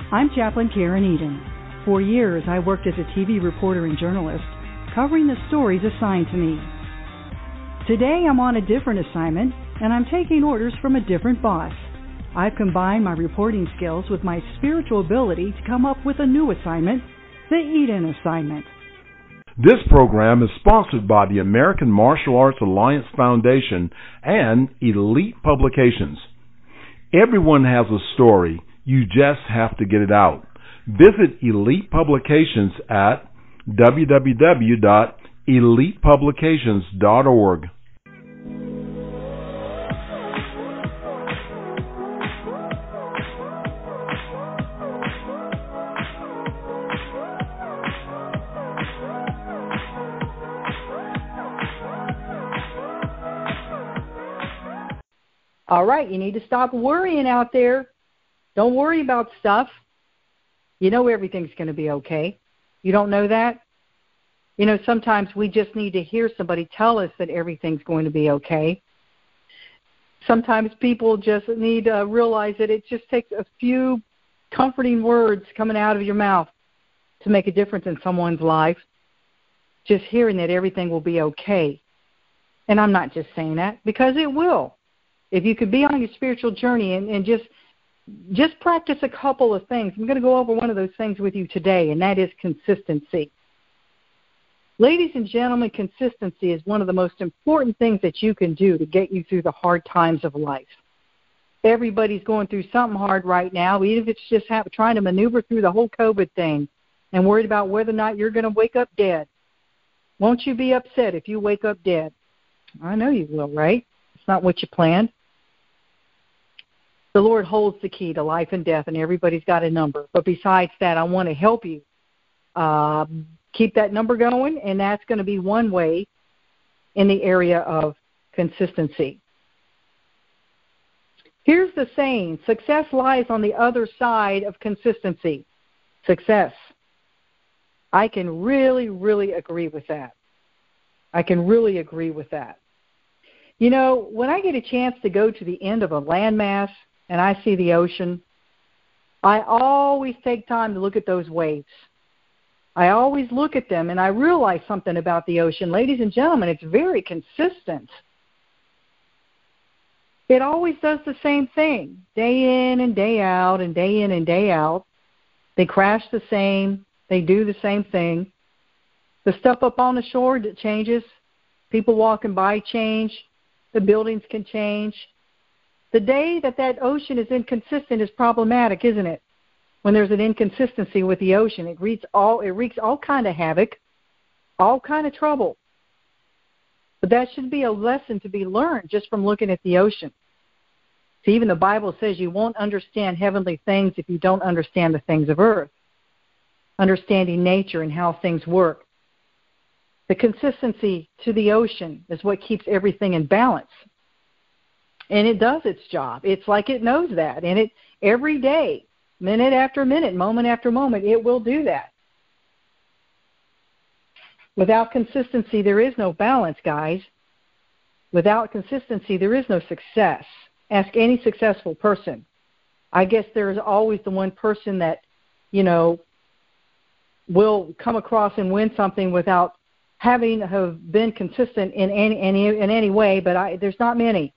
I'm Chaplain Karen Eden. For years, I worked as a TV reporter and journalist, covering the stories assigned to me. Today, I'm on a different assignment, and I'm taking orders from a different boss. I've combined my reporting skills with my spiritual ability to come up with a new assignment, the Eden Assignment. This program is sponsored by the American Martial Arts Alliance Foundation and Elite Publications. Everyone has a story. You just have to get it out. Visit Elite Publications at www.elitepublications.org. All right, you need to stop worrying out there. Don't worry about stuff. You know everything's going to be okay. You don't know that? You know, sometimes we just need to hear somebody tell us that everything's going to be okay. Sometimes people just need to realize that it just takes a few comforting words coming out of your mouth to make a difference in someone's life. Just hearing that everything will be okay. And I'm not just saying that, because it will. If you could be on your spiritual journey and just practice a couple of things. I'm going to go over one of those things with you today, and that is consistency. Ladies and gentlemen, consistency is one of the most important things that you can do to get you through the hard times of life. Everybody's going through something hard right now, even if it's just trying to maneuver through the whole COVID thing and worried about whether or not you're going to wake up dead. Won't you be upset if you wake up dead? I know you will, right? It's not what you planned. The Lord holds the key to life and death, and everybody's got a number. But besides that, I want to help you keep that number going, and that's going to be one way in the area of consistency. Here's the saying: success lies on the other side of consistency. Success. I can really, really agree with that. I can really agree with that. You know, when I get a chance to go to the end of a landmass and I see the ocean, I always take time to look at those waves. I always look at them and I realize something about the ocean. Ladies and gentlemen, it's very consistent. It always does the same thing, day in and day out and day in and day out. They crash the same. They do the same thing. The stuff up on the shore that changes. People walking by change. The buildings can change. The day that ocean is inconsistent is problematic, isn't it? When there's an inconsistency with the ocean, it wreaks all kind of havoc, all kind of trouble. But that should be a lesson to be learned just from looking at the ocean. See, even the Bible says you won't understand heavenly things if you don't understand the things of earth, understanding nature and how things work. The consistency to the ocean is what keeps everything in balance. And it does its job. It's like it knows that. And it every day, minute after minute, moment after moment, it will do that. Without consistency, there is no balance, guys. Without consistency, there is no success. Ask any successful person. I guess there is always the one person that, you know, will come across and win something without having have been consistent in any way, but there's not many.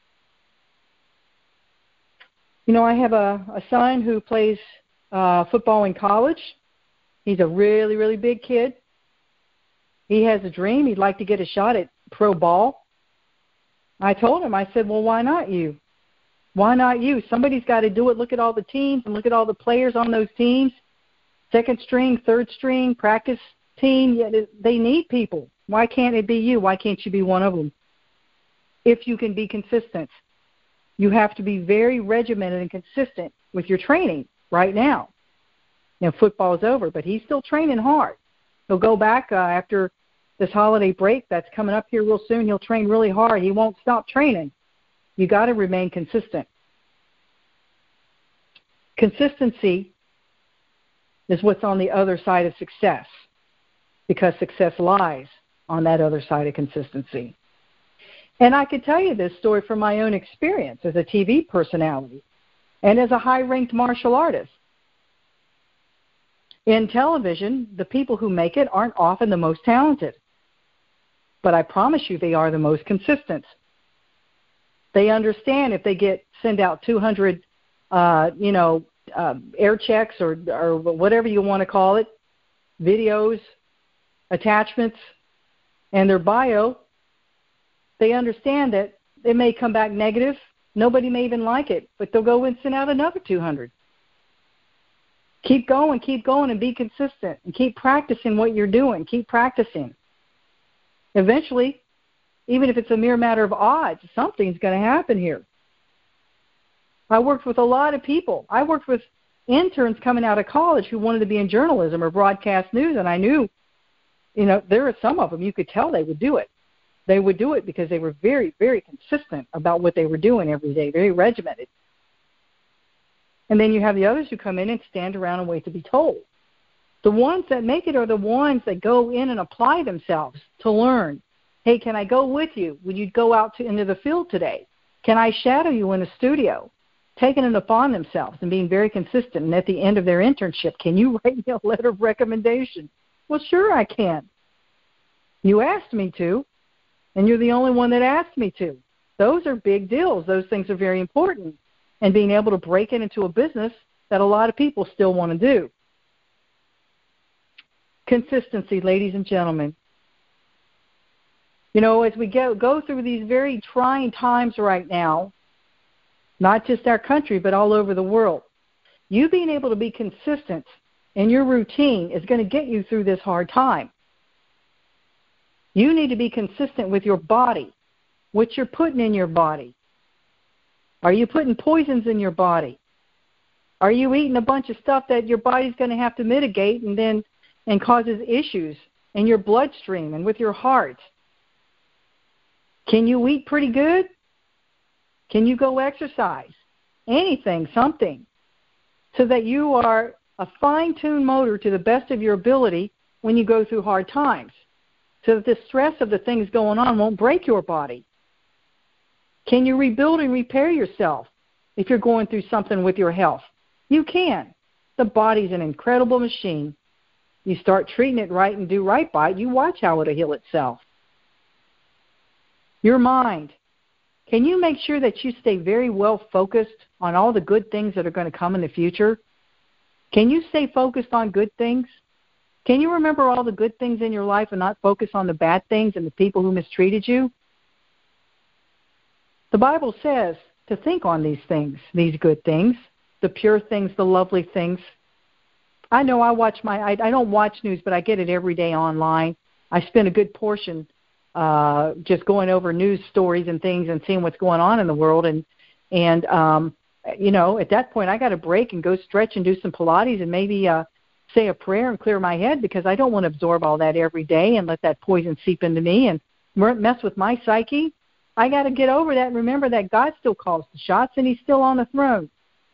You know, I have a son who plays football in college. He's a really, really big kid. He has a dream. He'd like to get a shot at pro ball. I told him, I said, well, why not you? Why not you? Somebody's got to do it. Look at all the teams and look at all the players on those teams. Second string, third string, practice team. They need people. Why can't it be you? Why can't you be one of them? If you can be consistent. You have to be very regimented and consistent with your training right now. You know, football is over, but he's still training hard. He'll go back after this holiday break that's coming up here real soon. He'll train really hard. He won't stop training. You got to remain consistent. Consistency is what's on the other side of success, because success lies on that other side of consistency. And I could tell you this story from my own experience as a TV personality and as a high-ranked martial artist. In television, the people who make it aren't often the most talented. But I promise you they are the most consistent. They understand if they send out 200, air checks or whatever you want to call it, videos, attachments, and their bio, they understand that it may come back negative. Nobody may even like it, but they'll go and send out another 200. Keep going, and be consistent, and keep practicing what you're doing. Keep practicing. Eventually, even if it's a mere matter of odds, something's going to happen here. I worked with a lot of people. I worked with interns coming out of college who wanted to be in journalism or broadcast news, and I knew, there are some of them you could tell they would do it. They would do it because they were very, very consistent about what they were doing every day, very regimented. And then you have the others who come in and stand around and wait to be told. The ones that make it are the ones that go in and apply themselves to learn. Hey, can I go with you? Would you go out into the field today? Can I shadow you in the studio? Taking it upon themselves and being very consistent. And at the end of their internship, can you write me a letter of recommendation? Well, sure I can. You asked me to, and you're the only one that asked me to. Those are big deals. Those things are very important. And being able to break it into a business that a lot of people still want to do. Consistency, ladies and gentlemen. As we go through these very trying times right now, not just our country, but all over the world, you being able to be consistent in your routine is going to get you through this hard time. You need to be consistent with your body, what you're putting in your body. Are you putting poisons in your body? Are you eating a bunch of stuff that your body's going to have to mitigate and causes issues in your bloodstream and with your heart? Can you eat pretty good? Can you go exercise? Anything, something, so that you are a fine-tuned motor to the best of your ability when you go through hard times, so that the stress of the things going on won't break your body. Can you rebuild and repair yourself if you're going through something with your health? You can. The body's an incredible machine. You start treating it right and do right by it, you watch how it'll heal itself. Your mind. Can you make sure that you stay very well focused on all the good things that are going to come in the future? Can you stay focused on good things? Can you remember all the good things in your life and not focus on the bad things and the people who mistreated you? The Bible says to think on these things, these good things, the pure things, the lovely things. I know I don't watch news, but I get it every day online. I spend a good portion just going over news stories and things and seeing what's going on in the world. And at that point, I got to break and go stretch and do some Pilates and maybe say a prayer and clear my head, because I don't want to absorb all that every day and let that poison seep into me and mess with my psyche. I got to get over that and remember that God still calls the shots and He's still on the throne.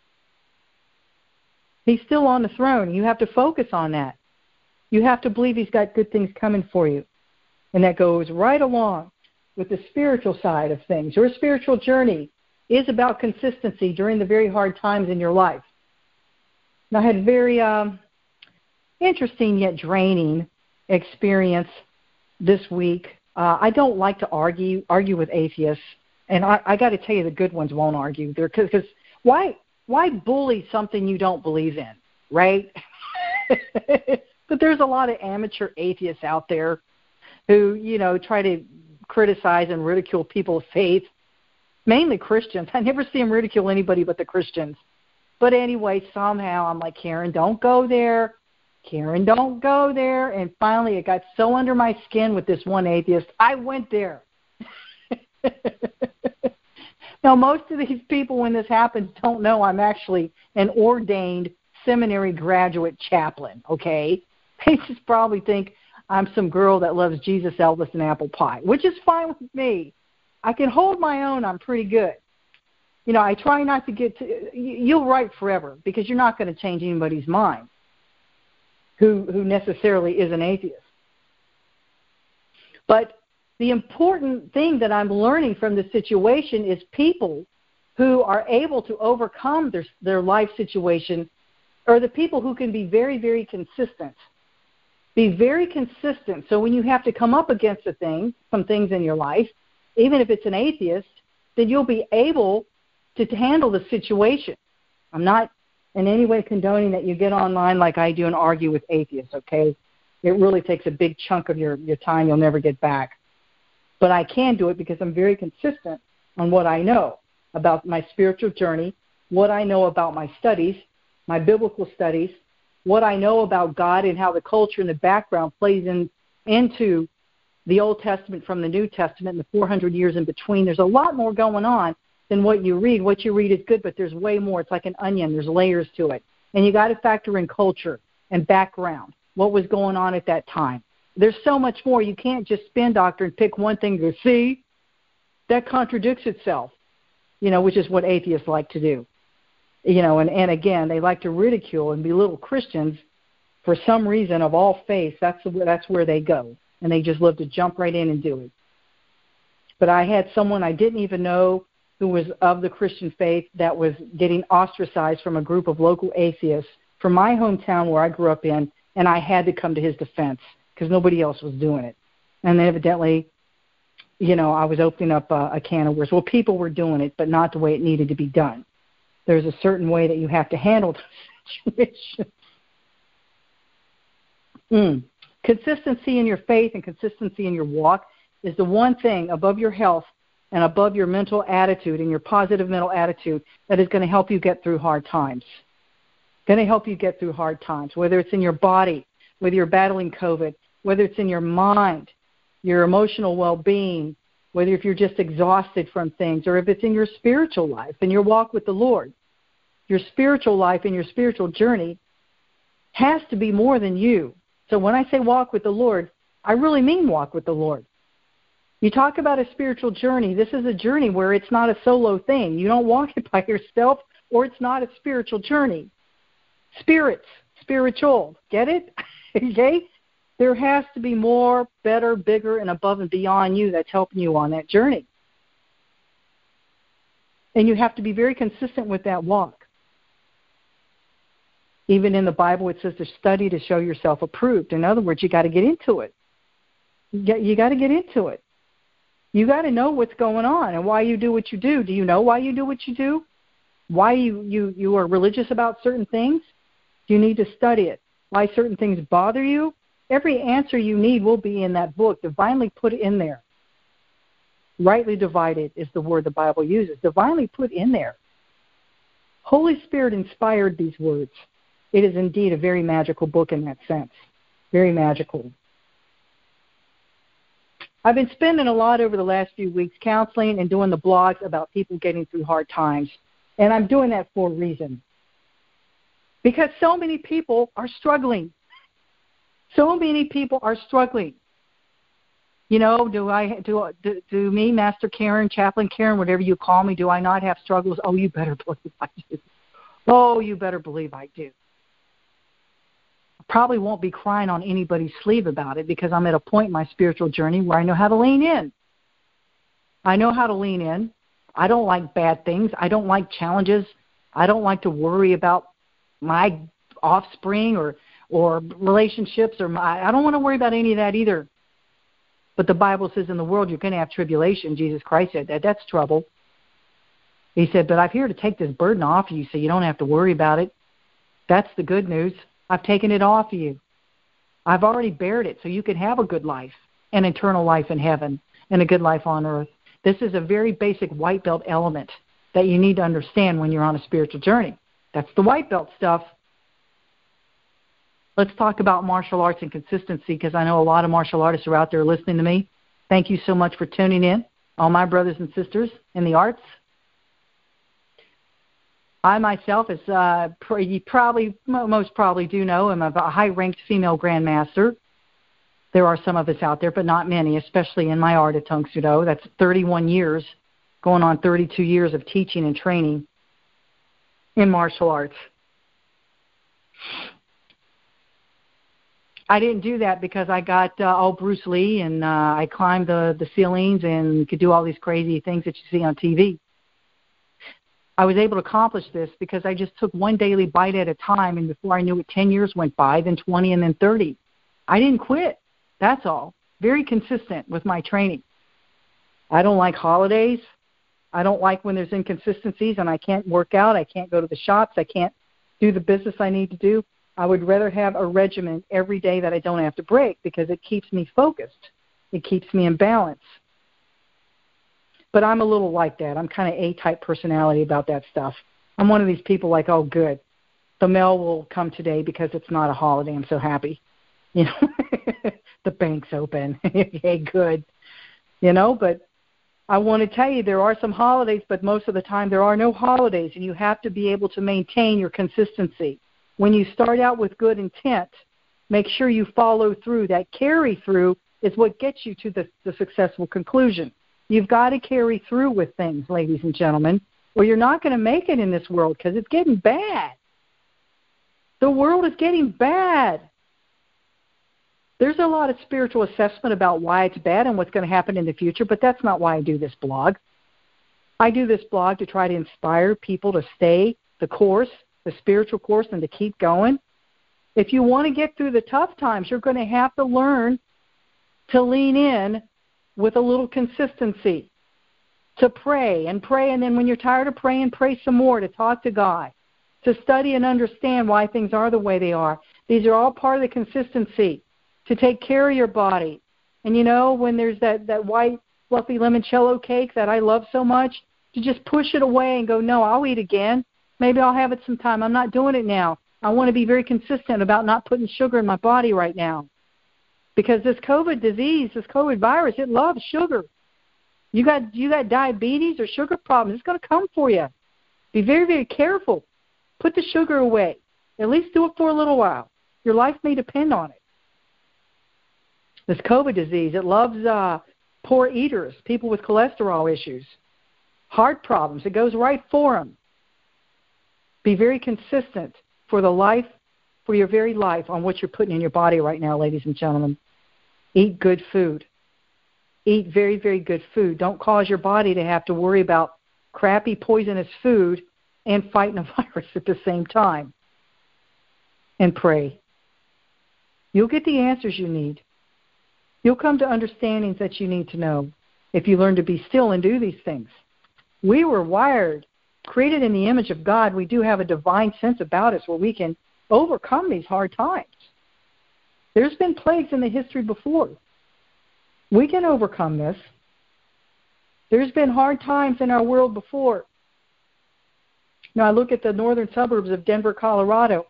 He's still on the throne. You have to focus on that. You have to believe He's got good things coming for you. And that goes right along with the spiritual side of things. Your spiritual journey is about consistency during the very hard times in your life. And I had a very interesting yet draining experience this week. I don't like to argue with atheists, and I got to tell you, the good ones won't argue. Because why bully something you don't believe in, right? But there's a lot of amateur atheists out there who, try to criticize and ridicule people's faith, mainly Christians. I never see them ridicule anybody but the Christians. But anyway, somehow I'm like, Karen, don't go there. Karen, don't go there. And finally it got so under my skin with this one atheist, I went there. Now, most of these people, when this happens, don't know I'm actually an ordained seminary graduate chaplain, okay? They just probably think I'm some girl that loves Jesus, Elvis, and apple pie, which is fine with me. I can hold my own. I'm pretty good. I try not to get to – you'll write forever, because you're not going to change anybody's mind who necessarily is an atheist. But the important thing that I'm learning from this situation is people who are able to overcome their life situation are the people who can be very, very consistent. Be very consistent. So when you have to come up against some things in your life, even if it's an atheist, then you'll be able to handle the situation. I'm not in any way condoning that you get online like I do and argue with atheists, okay? It really takes a big chunk of your time you'll never get back. But I can do it because I'm very consistent on what I know about my spiritual journey, what I know about my studies, my biblical studies, what I know about God and how the culture and the background plays into the Old Testament from the New Testament and the 400 years in between. There's a lot more going on than what you read. What you read is good, but there's way more. It's like an onion. There's layers to it. And you got to factor in culture and background, what was going on at that time. There's so much more. You can't just spin doctor and pick one thing to see. That contradicts itself, which is what atheists like to do. And again, they like to ridicule and belittle Christians for some reason of all faiths. That's where they go. And they just love to jump right in and do it. But I had someone I didn't even know who was of the Christian faith that was getting ostracized from a group of local atheists from my hometown where I grew up in, and I had to come to his defense because nobody else was doing it. And evidently, I was opening up a can of worms. Well, people were doing it, but not the way it needed to be done. There's a certain way that you have to handle the situation. Consistency in your faith and consistency in your walk is the one thing above your health and above your mental attitude and your positive mental attitude that is going to help you get through hard times. Going to help you get through hard times, whether it's in your body, whether you're battling COVID, whether it's in your mind, your emotional well-being, whether if you're just exhausted from things, or if it's in your spiritual life and your walk with the Lord. Your spiritual life and your spiritual journey has to be more than you. So when I say walk with the Lord, I really mean walk with the Lord. You talk about a spiritual journey. This is a journey where it's not a solo thing. You don't walk it by yourself, or it's not a spiritual journey. Spiritual. Get it? Okay? There has to be more, better, bigger, and above and beyond you that's helping you on that journey. And you have to be very consistent with that walk. Even in the Bible, it says to study to show yourself approved. In other words, you got to get into it. You got to get into it. You got to know what's going on and why you do what you do. Do you know why you do what you do? Why you are religious about certain things? You need to study it. Why certain things bother you? Every answer you need will be in that book, divinely put in there. Rightly divided is the word the Bible uses. Divinely put in there. Holy Spirit inspired these words. It is indeed a very magical book in that sense. Very magical. I've been spending a lot over the last few weeks counseling and doing the blogs about people getting through hard times. And I'm doing that for a reason. Because so many people are struggling. So many people are struggling. Do me, Master Karen, Chaplain Karen, whatever you call me, do I not have struggles? Oh, you better believe I do. Oh, you better believe I do. Probably won't be crying on anybody's sleeve about it because I'm at a point in my spiritual journey where I know how to lean in. I know how to lean in. I don't like bad things. I don't like challenges. I don't like to worry about my offspring or relationships I don't want to worry about any of that either. But the Bible says in the world you're going to have tribulation. Jesus Christ said that. That's trouble. He said, but I'm here to take this burden off you so you don't have to worry about it. That's the good news. I've taken it off of you. I've already bared it so you can have a good life, an eternal life in heaven, and a good life on earth. This is a very basic white belt element that you need to understand when you're on a spiritual journey. That's the white belt stuff. Let's talk about martial arts and consistency because I know a lot of martial artists are out there listening to me. Thank you so much for tuning in, all my brothers and sisters in the arts. I myself, as you most probably do know, am a high-ranked female grandmaster. There are some of us out there, but not many, especially in my art of Tang Soo Do. That's 31 years, going on 32 years of teaching and training in martial arts. I didn't do that because I got all Bruce Lee and I climbed the ceilings and could do all these crazy things that you see on TV. I was able to accomplish this because I just took one daily bite at a time, and before I knew it, 10 years went by, then 20, and then 30. I didn't quit. That's all. Very consistent with my training. I don't like holidays. I don't like when there's inconsistencies and I can't work out, I can't go to the shops, I can't do the business I need to do. I would rather have a regimen every day that I don't have to break because it keeps me focused. It keeps me in balance. But I'm a little like that. I'm kind of A-type personality about that stuff. I'm one of these people like, oh, good. The mail will come today because it's not a holiday. I'm so happy. You know, the bank's open. Hey, good. You know, but I want to tell you there are some holidays, but most of the time there are no holidays, and you have to be able to maintain your consistency. When you start out with good intent, make sure you follow through. That carry through is what gets you to the successful conclusion. You've got to carry through with things, ladies and gentlemen, or you're not going to make it in this world because it's getting bad. The world is getting bad. There's a lot of spiritual assessment about why it's bad and what's going to happen in the future, but that's not why I do this blog. I do this blog to try to inspire people to stay the course, the spiritual course, and to keep going. If you want to get through the tough times, you're going to have to learn to lean in with a little consistency, to pray, and then when you're tired of praying, pray some more, to talk to God, to study and understand why things are the way they are. These are all part of the consistency, to take care of your body. And, you know, when there's that white, fluffy limoncello cake that I love so much, to just push it away and go, no, I'll eat again. Maybe I'll have it sometime. I'm not doing it now. I want to be very consistent about not putting sugar in my body right now. Because this COVID disease, this COVID virus, it loves sugar. You got diabetes or sugar problems, it's going to come for you. Be very, very careful. Put the sugar away. At least do it for a little while. Your life may depend on it. This COVID disease, it loves poor eaters, people with cholesterol issues, heart problems. It goes right for them. Be very consistent for your very life on what you're putting in your body right now, ladies and gentlemen. Eat good food. Eat very, very good food. Don't cause your body to have to worry about crappy, poisonous food and fighting a virus at the same time. And pray. You'll get the answers you need. You'll come to understandings that you need to know if you learn to be still and do these things. We were wired, created in the image of God. We do have a divine sense about us where we can overcome these hard times. There's been plagues in the history before. We can overcome this. There's been hard times in our world before. Now, I look at the northern suburbs of Denver, Colorado,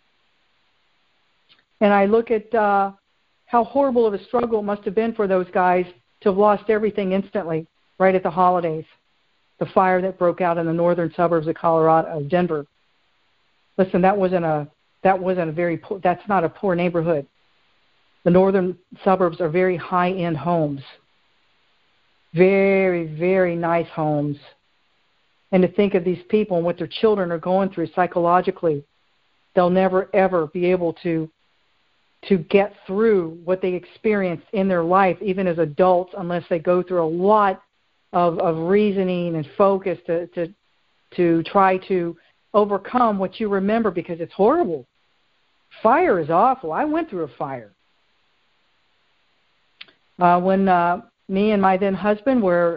and I look at how horrible of a struggle it must have been for those guys to have lost everything instantly right at the holidays. The fire that broke out in the northern suburbs of Denver. Listen, that's not a poor neighborhood. The northern suburbs are very high-end homes. Very, very nice homes. And to think of these people and what their children are going through psychologically, they'll never, ever be able to get through what they experienced in their life, even as adults, unless they go through a lot of reasoning and focus to try to overcome what you remember, because it's horrible. Fire is awful. I went through a fire. When me and my then husband were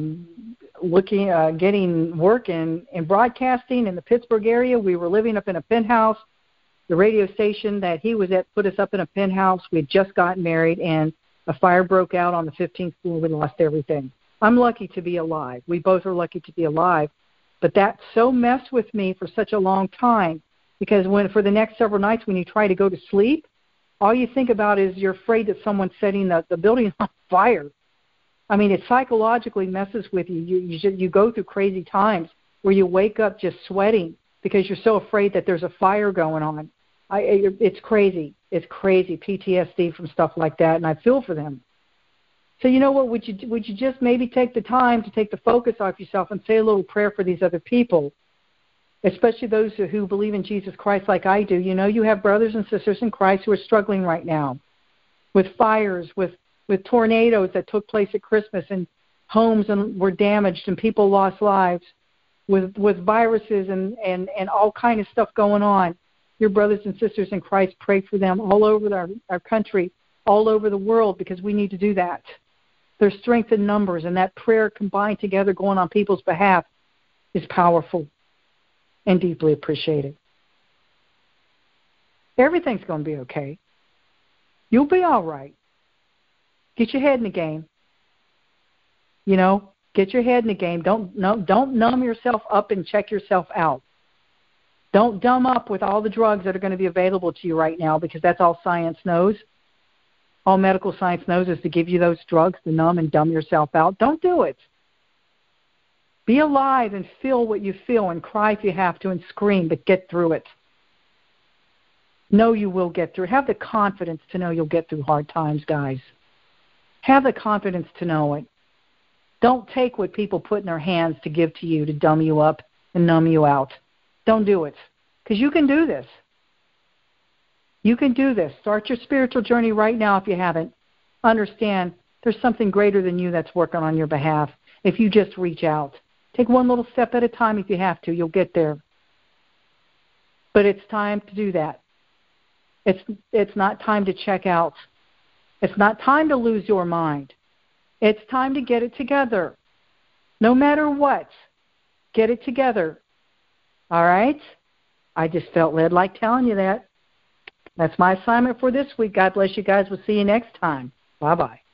getting work in broadcasting in the Pittsburgh area, we were living up in a penthouse. The radio station that he was at put us up in a penthouse. We had just gotten married, and a fire broke out on the 15th floor. We lost everything. I'm lucky to be alive. We both are lucky to be alive. But that so messed with me for such a long time, because for the next several nights when you try to go to sleep, all you think about is you're afraid that someone's setting the building on fire. I mean, it psychologically messes with you. You go through crazy times where you wake up just sweating because you're so afraid that there's a fire going on. It's crazy. It's crazy, PTSD from stuff like that, and I feel for them. So you know what? Would you just maybe take the time to take the focus off yourself and say a little prayer for these other people, especially those who believe in Jesus Christ like I do. You know, you have brothers and sisters in Christ who are struggling right now with fires, with tornadoes that took place at Christmas, and homes were damaged and people lost lives. with viruses and all kind of stuff going on. Your brothers and sisters in Christ, pray for them all over our country, all over the world, because we need to do that. There's strength in numbers, and that prayer combined together going on people's behalf is powerful and deeply appreciated. Everything's going to be okay. You'll be all right. Get your head in the game. You know, get your head in the game. Don't numb yourself up and check yourself out. Don't dumb up with all the drugs that are going to be available to you right now, because that's all science knows. All medical science knows is to give you those drugs to numb and dumb yourself out. Don't do it. Be alive and feel what you feel and cry if you have to and scream, but get through it. Know you will get through it. Have the confidence to know you'll get through hard times, guys. Have the confidence to know it. Don't take what people put in their hands to give to you to dumb you up and numb you out. Don't do it, because you can do this. You can do this. Start your spiritual journey right now if you haven't. Understand there's something greater than you that's working on your behalf if you just reach out. Take one little step at a time if you have to. You'll get there. But it's time to do that. It's not time to check out. It's not time to lose your mind. It's time to get it together. No matter what, get it together. All right? I just felt led like telling you that. That's my assignment for this week. God bless you guys. We'll see you next time. Bye-bye.